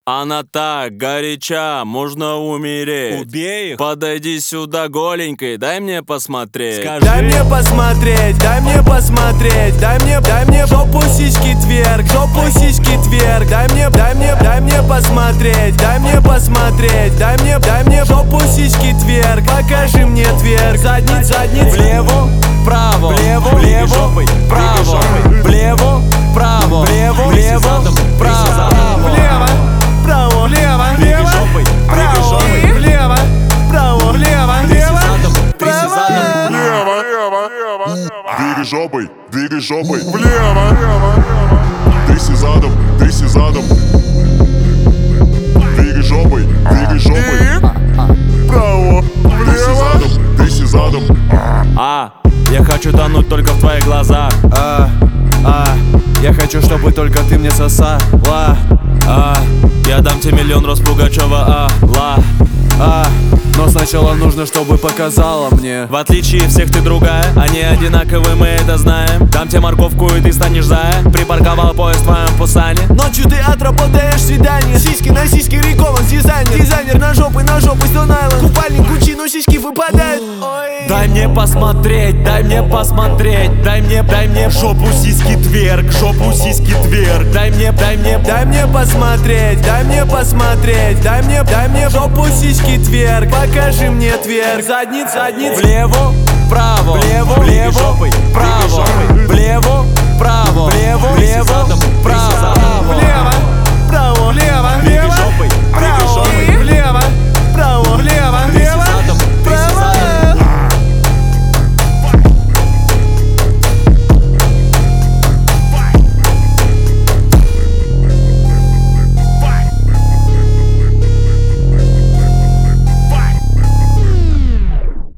Она так горяча, можно умереть. Убей их. Подойди сюда голенькой, дай мне посмотреть. Скажи. Дай мне посмотреть, дай мне посмотреть. Дай мне жопу сиськи тверк, жопу сиськи тверк. Дай мне посмотреть, дай мне посмотреть. Дай мне жопу сиськи тверк. Покажи мне тверк. Задница, Влево, вправо, Влево, влево, вправо, влево, вправо, влево, вправо. влево, вправо, влево, влево, вправо, влево, вправо, влево, влево, вправо. Двигай жопой, влево, тряси задом, двигай жопой, вправо, тряси задом. Я хочу тонуть только в твоих глазах. Я хочу, чтобы только ты мне сосала. Я дам тебе миллион роз Пугачева, Но сначала нужно, чтобы показала мне. В отличие всех ты другая, они одинаковые, мы это знаем. Дам тебе морковку и ты станешь зая. Припарковал поезд в твоем Пусане. Ночью ты отработаешь свидание. Сиськи на сиськи, Рикован, дизайнер на жопы, Stone Island. Купальник Гуччи, но сиськи выпадают. Дай мне посмотреть, дай мне посмотреть. Дай мне жопу сиськи тверк, жопу сиськи тверк. Дай мне посмотреть, дай мне посмотреть. Дай мне жопу сиськи тверк. Покажи мне тверк. Задница, влево, вправо, влево, вправо, влево, вправо, влево, вправо.